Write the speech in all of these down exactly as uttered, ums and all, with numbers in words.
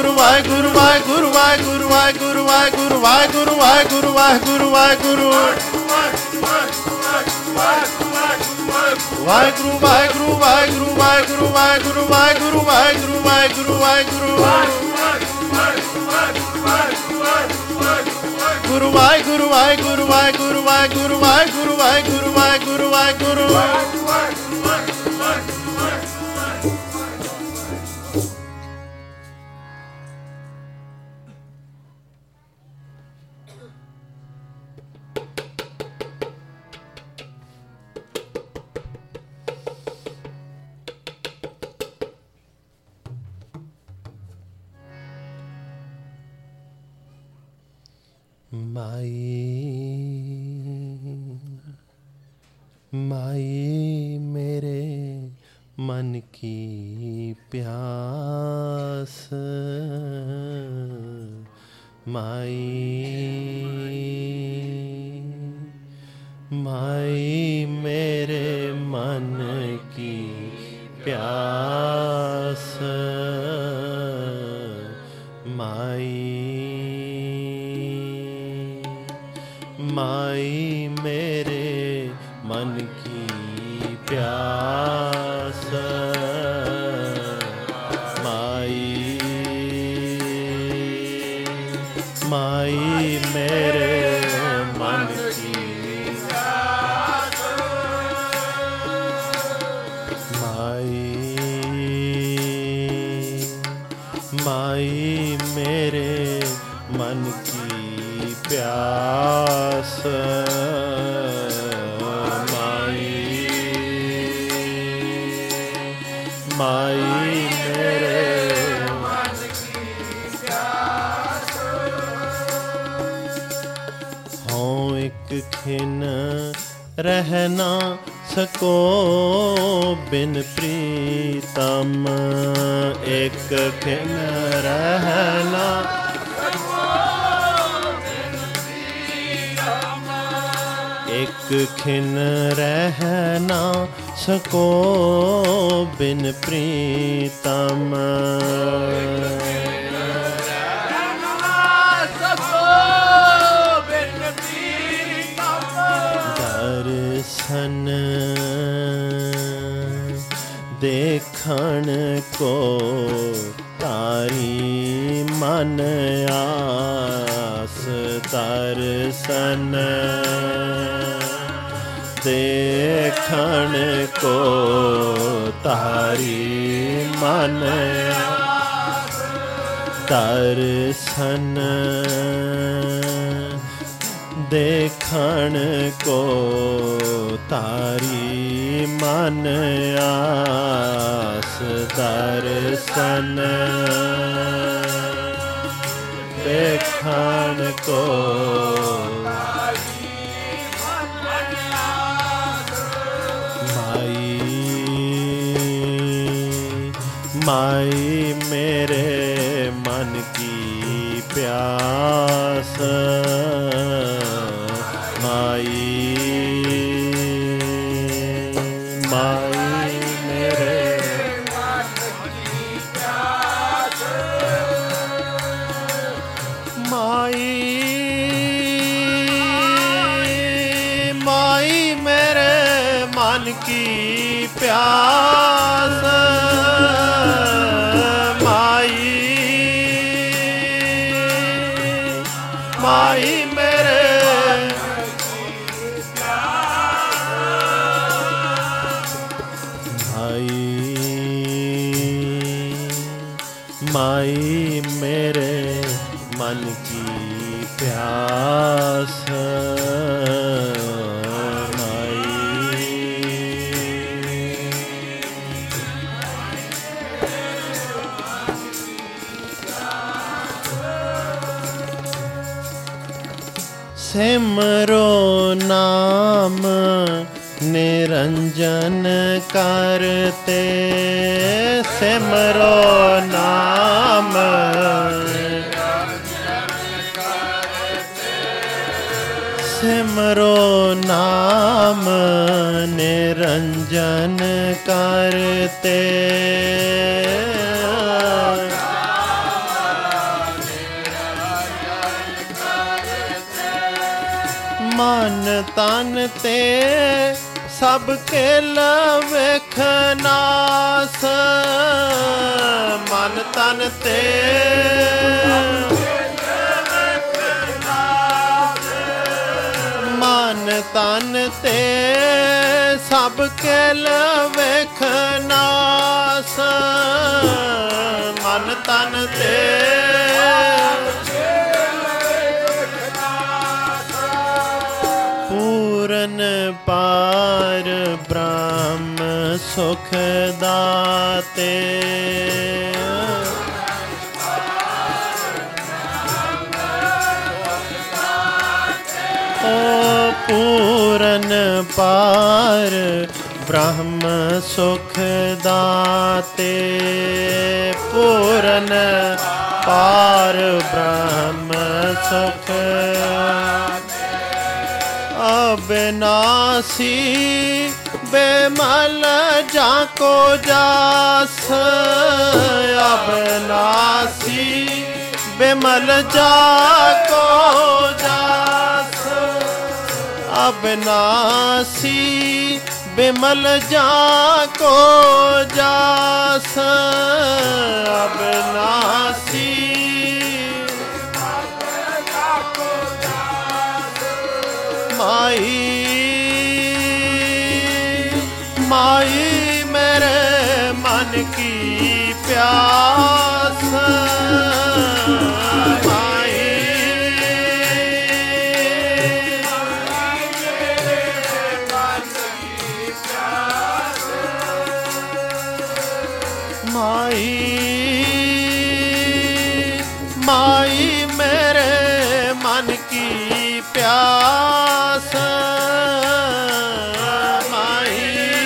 ਵਾਹਿਗੁਰੂ ਵਾਹਿਗੁਰੂ ਵਾਹਿਗੁਰੂ ਵਾਹਿਗੁਰੂ ਵਾਹਿਗੁਰੂ ਵਾਹਿਗੁਰੂ ਵਾਹਿਗੁਰੂ ਵਾਹਿਗੁਰੂ ਵਾਹਿਗੁਰੂ ਵਾਹਿਗੁਰੂ ਵਾਹਿਗੁਰੂ ਵਾਹਿਗੁਰੂ ਵਾਹਿਗੁਰੂ ਵਾਹਿਗੁਰੂ ਵਾਹਿਗੁਰੂ ਵਾਹਿਗੁਰੂ ਵਾਹਿਗੁਰੂ ਵਾਹਿਗੁਰੂ ਵਾਹਿਗੁਰੂ ਗੁਰੂ ਵਾਹਿਗੁਰੂ ਵਾਹਿਗੁਰੂ ਵਾਹਿਗੁਰੂ ਵਾਹਿਗੁਰੂ ਵਾਹਿਗੁਰੂ ਵਾਹਿਗੁਰੂ ਵਾਹਿਗੁਰੂ ਵਾਹਿਗੁਰੂ माई मेरे मन की प्यास माई माई मेरे मन की प्यास माई माई मेरे मन की प्यास माई माई मेरे मन की प्यास माई माई मेरे मन की प्यास माई मेरे मन की प्यास हों एक खिन रह ना सको बिन प्रीतम एक खिन रह ना एक खिन रह ना सको बिन प्रीतम दर्शन देखण को तारी मन आस दर्शन देखण को तारी मन दर्शन देखण को तारी मन आस दर्शन देखण को माई मेरे मन की प्यास माई माई मेरे मन की प्यास माई माई मेरे मन की प्यास माई मेरे भाई माई मेरे मन की प्यास सिमरो नाम निरंजन करते सिमरो नाम सिमरो नाम निरंजन करते ਮਨ ਤਨ ਤੇ ਸਭ ਕੇਲ ਵੇਖਨਾਸ, ਮਨ ਤਨ ਤੇ ਮਨ ਤਨ ਤੇ ਸਭ ਕੇਲ ਵੇਖਨਾਸ, ਮਨ ਤਨ ਤੇ ਪੂਰਨ ਪਾਰ ਬ੍ਰਹਮ ਸੁਖ ਦਾਤੇ, ਓ ਪੂਰਨ ਪਾਰ ਬ੍ਰਹਮ ਸੁਖ ਦਾਤੇ, ਪੂਰਨ ਪਾਰ ਬ੍ਰਹਮ ਸੁਖ ਅਬਿਨਾਸੀ ਬੇਮਲ ਜਾਕੋ ਜਾਸ, ਅਬਿਨਾਸੀ ਬੇਮਲ ਜਾਕੋ ਜਾਸ, ਅਬਿਨਾਸੀ ਬਿਮਲ ਜਾਕੋ ਜਾਸ, ਅਬਿਨਾਸੀ ਮਾਈ ਮਾਈ ਮੇਰੇ ਮਨ ਕੀ ਪਿਆਸ, ਮਾਈ ਮਾਈ ਮਾਈ ਮੇਰੇ ਮਨ ਕੀ ਪਿਆਸ, ਮਾਈ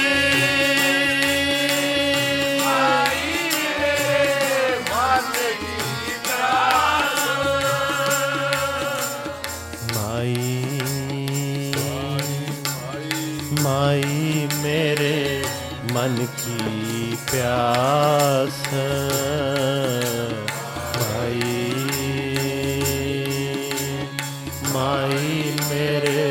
ਮਾਈ ਮੇਰੇ ਮਨ ਕੀ ਪਿਆਸ, ਮਾਈ ਮਾਈ ਮੇਰੇ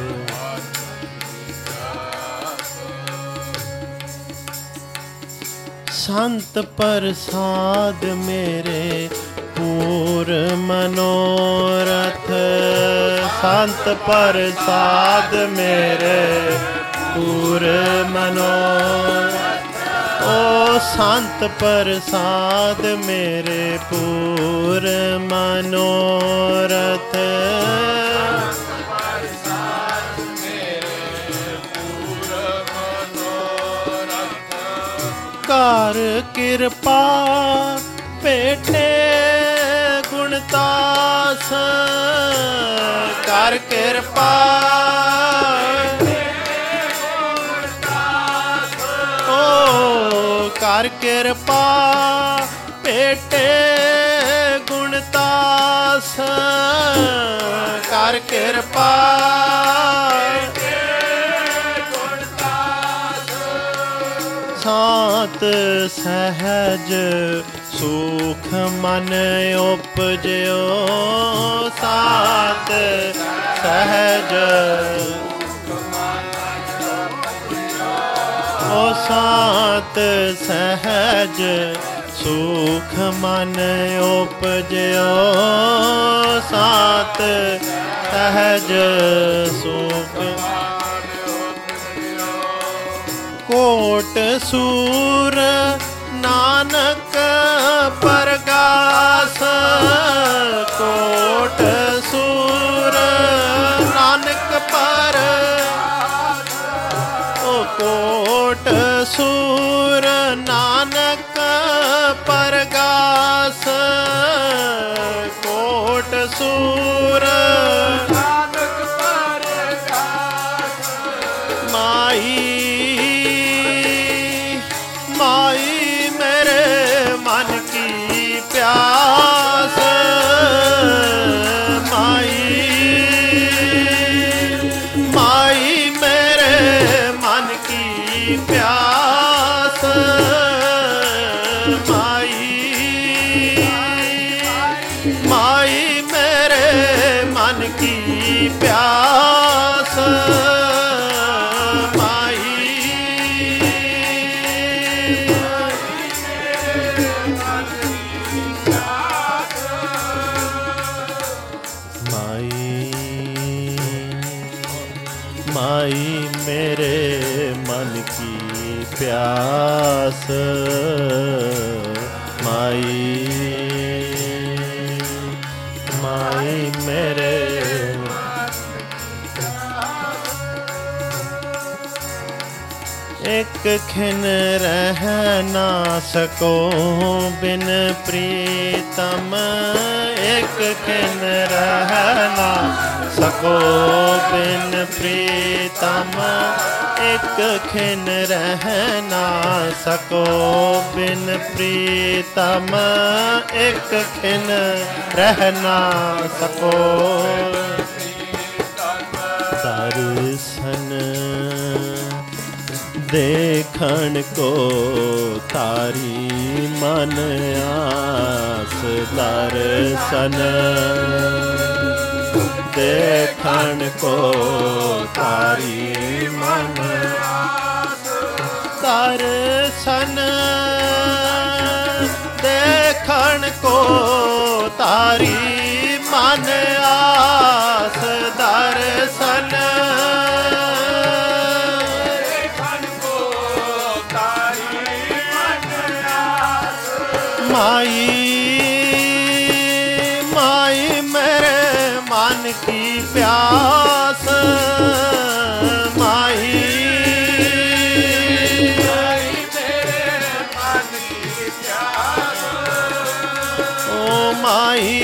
ਸੰਤ ਪ੍ਰਸਾਦ ਮੇਰੇ ਪੂਰ ਮਨੋਰਥ, ਸੰਤ ਪ੍ਰਸਾਦ ਮੇਰੇ ਪੂਰ ਮਨੋਰਥ, ਓ ਸੰਤ ਪ੍ਰਸਾਦ ਮੇਰੇ ਪੂਰ ਮਨੋਰਥ, ਕਰ ਕਿਰਪਾ ਭੇਟੇ ਗੁਣਤਾਸ, ਕਰ ਕਿਰਪਾ ਓ ਕਰ ਕਿਰਪਾ ਭੇਟੇ ਗੁਣਤਾਸ, ਕਰ ਕਿਰਪਾ ਸਾਤ ਸਹਿਜ ਸੁਖ ਮਨ ਉਪਜਿਓ, ਸਾਤ ਸਹਿਜ ਓ ਸਾਤ ਸਹਿਜ ਸੁਖ ਮਨ ਉਪਜਿਓ, ਸਾਤ ਸਹਿਜ ਸੁਖ ਕੋਟ ਸੂਰ ਨਾਨਕ ਪਰਗਾਸ, ਕੋਟ ਸੂਰ ਨਾਨਕ ਪਰ, ਓ ਕੋਟ ਸੂਰ ਨਾਨਕ ਪਰਗਾਸ, ਕੋਟ ਸੂਰ ਨਾਨਕ ਪਰਗਾਸ, ਮਾਈ ਮਾਈ ਮੇਰੇ ਮਨ ਕੀ ਪਿਆਸ, ਮਾਈ ਮਾਈ ਮੇਰੇ ਮਨ ਕੀ ਪਿਆਸ, ਮਾਈ ਮਾਈ ਮੇਰੇ प्यास माई माई मेरे एक खिन रह ना सको बिन प्रीतम एक खिन रह ना सको बिन प्रीतम एक खिन रह ना सको बिन प्रीतम एक खिन रह ना सको दर्शन देखण को तारी मन आस दर्शन देखण को तारी मन दर्शन देखण को तारी मन आस दर्शन माई माई मेरे मन की प्यास माई माई मेरे मन की प्यास ओ माई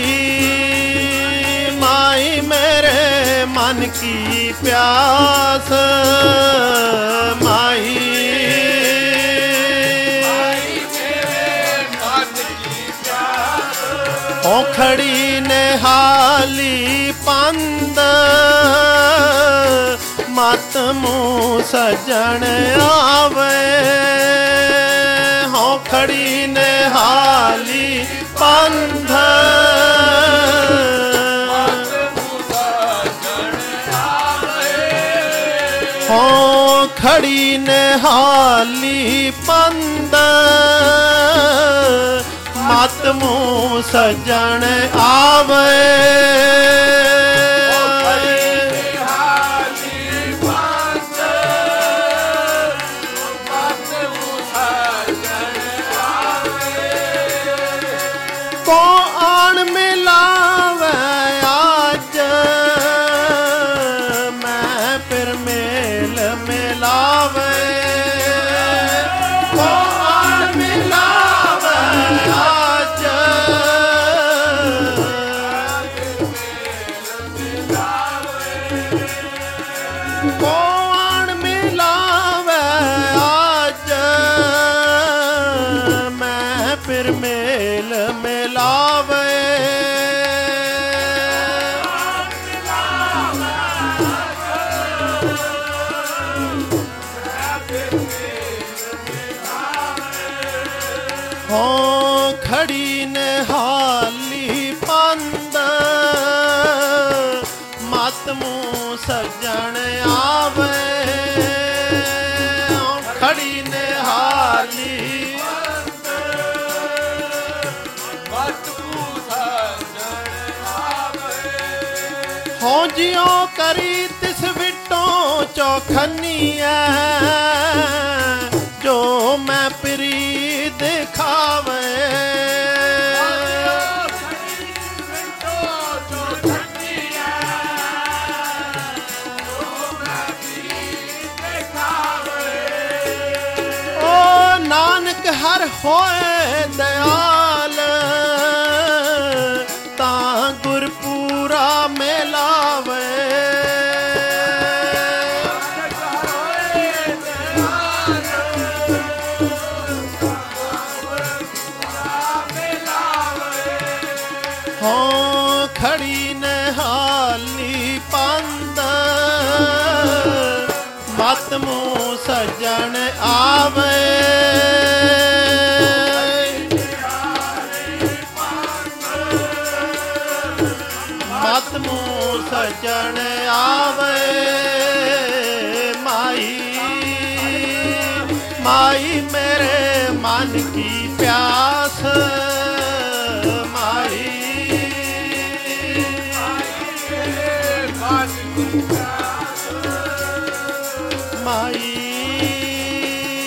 माई मेरे मन की प्यास माई ओ खड़ी निहाली पंद मत मुँह सजन आवे हो खड़ी निहाली पंध हो खड़ी निहाली पंद मत मुँह सजन आवे को आन मिलावे आज मैं फिर मेल मिलावे को आन मिलावे आज को आन मिलावे आज मैं फिर मेल मिलावे हो खड़ी निहाली पंद मत मुँह सजन आवे खड़ी निहाली हो जियो करी तिस विटों चौखनी है जो मैं प्री दिखावे ओ नानक हर होए दयाल ता गुरपूरा मिलावे हो खड़ी निहाली पंद मत मुँह सजन आवे मत मुँह सजन आवे माई माई मेरे मन की प्यास माई माई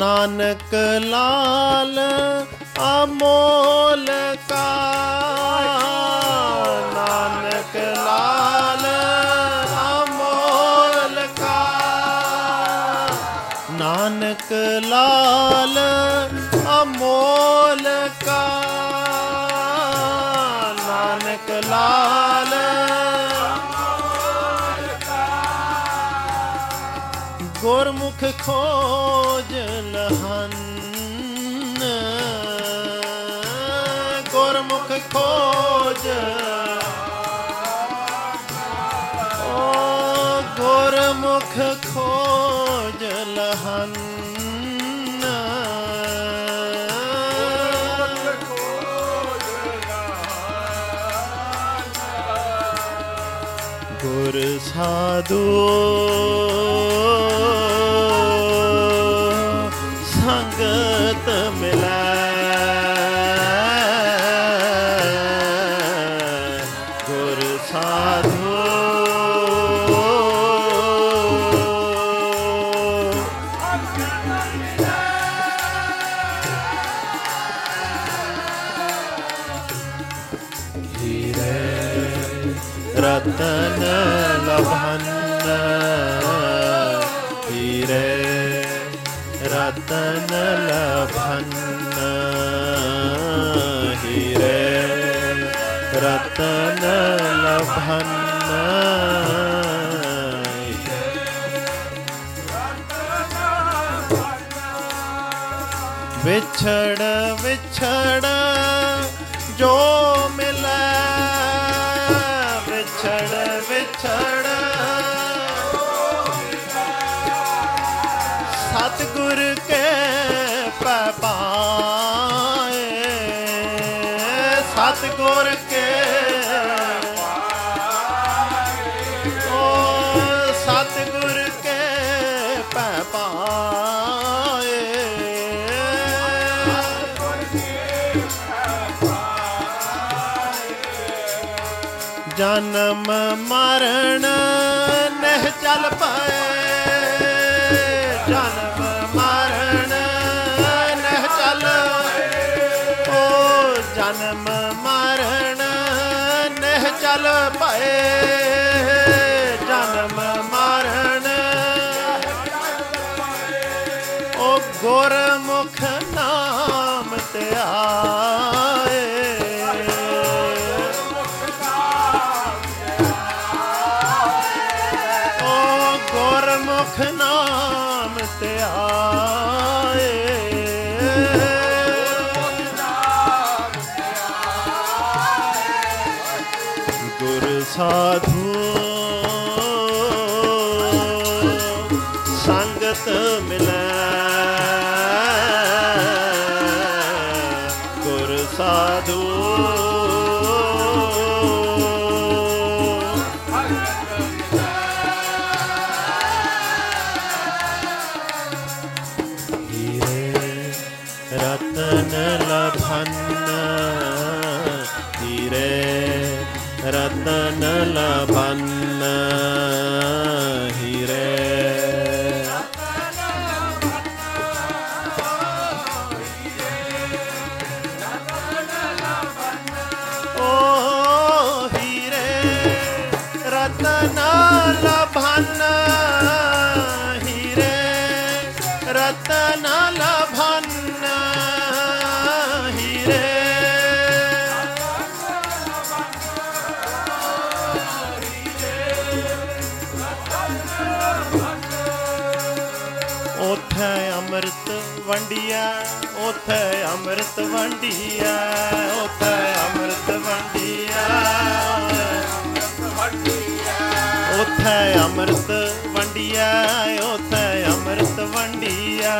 ਨਾਨਕ ਲਾਲ ਅਮੋਲ ਕਾ, ਨਾਨਕ ਲਾਲ ਅਮੋਲ ਕਾ, ਨਾਨਕ ਲਾਲ ਅਮੋਲ ਕਾ, ਨਾਨਕ ਲਾਲ ਅਮੋਲ ਕਾ। ਗੁਰਮੁਖ ਖੋਜ ਲਹਨ, ਗੁਰਮੁਖ ਖੋਜ, ਓ ਗੁਰਮੁਖ ਖੋਜ ਲਹਨ, ਗੁਰ ਸਾਧੂ ਸੰਗਤ ਮਿਲੈ, ਗੁਰ ਸਾਧੂ ਹੀਰੇ ਰਤਨ ਲਭਨ, ਹੀਰੇ ਰਤਨ ਲਭਨ, ਹੀਰੇ ਰਤਨ ਲਭਨ, ਵਿਛੜ ਵਿਛੜ ਜੋ ਮਿਲੈ, ਵਿਛੜ ਵਿਛੜ ਸਤਿਗੁਰ ਕੇ ਪੈ ਪਾਏ, ਸਤਿਗੁਰ ਕੇ ਓ ਸਤਿਗੁਰ ਕੇ ਪੈ ਪਾਏ, ਜਨਮ ਮਰਨ ਨਹਿ ਚਲ ਪਏ, ਜਨਮ ਮਰਨ ਨਹਿ ਚਲ, ਓ ਜਨਮ ਮਰਨ ਨਹਿ ਚਲ ਪਏ, ਜਨਮ ਮਰਨ, ਓ ਗੁਰਮੁਖ ਨਾਮ ਧਿਆਏ, ਗੁਰਮੁਖ ਨਾਮ ਧਿਆਏ, ਗੁਰ ਸਾਧੂ ਸੰਗਤ ਮਿਲੈ, ਗੁਰ ਸਾਧੂ ਰਤਨ ਲਭਨ, ਹੀਰੇ ਰਤਨ ਲਭਨ, ਹੀਰੇ ਓ ਹੀਰੇ ਰਤਨ ਲਭਨ, ਹੀਰੇ ਰਤਨ ਲਭਨ, ਹੀਰੇ ਓਥੇ ਅੰਮ੍ਰਿਤ ਵੰਡੀਐ, ਓਥੇ ਅੰਮ੍ਰਿਤ ਵੰਡੀਐ, ਓਥੇ ਅੰਮ੍ਰਿਤ ਵੰਡੀਐ, ਓਥੇ ਅੰਮ੍ਰਿਤ ਵੰਡੀਐ, ਓਥੇ ਅੰਮ੍ਰਿਤ ਵੰਡੀਐ,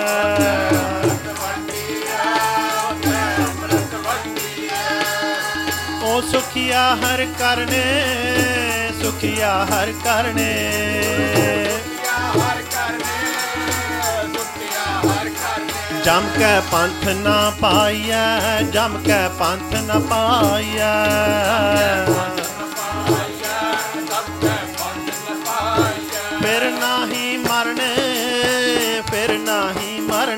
ਓ ਸੁਖੀਆ ਹਰ ਕਰਨੇ, ਸੁਖੀਆ ਹਰ ਕਰਨੇ, ਜਮ ਕੈ ਪੰਥ ਨਾ ਪਾਈਐ, ਜਮ ਕੈ ਪੰਥ ਨਾ ਪਾਈਐ, ਫਿਰ ਨਾਹੀ ਮਰਨੇ, ਫਿਰ ਨਾਹੀ ਮਰਨੇ,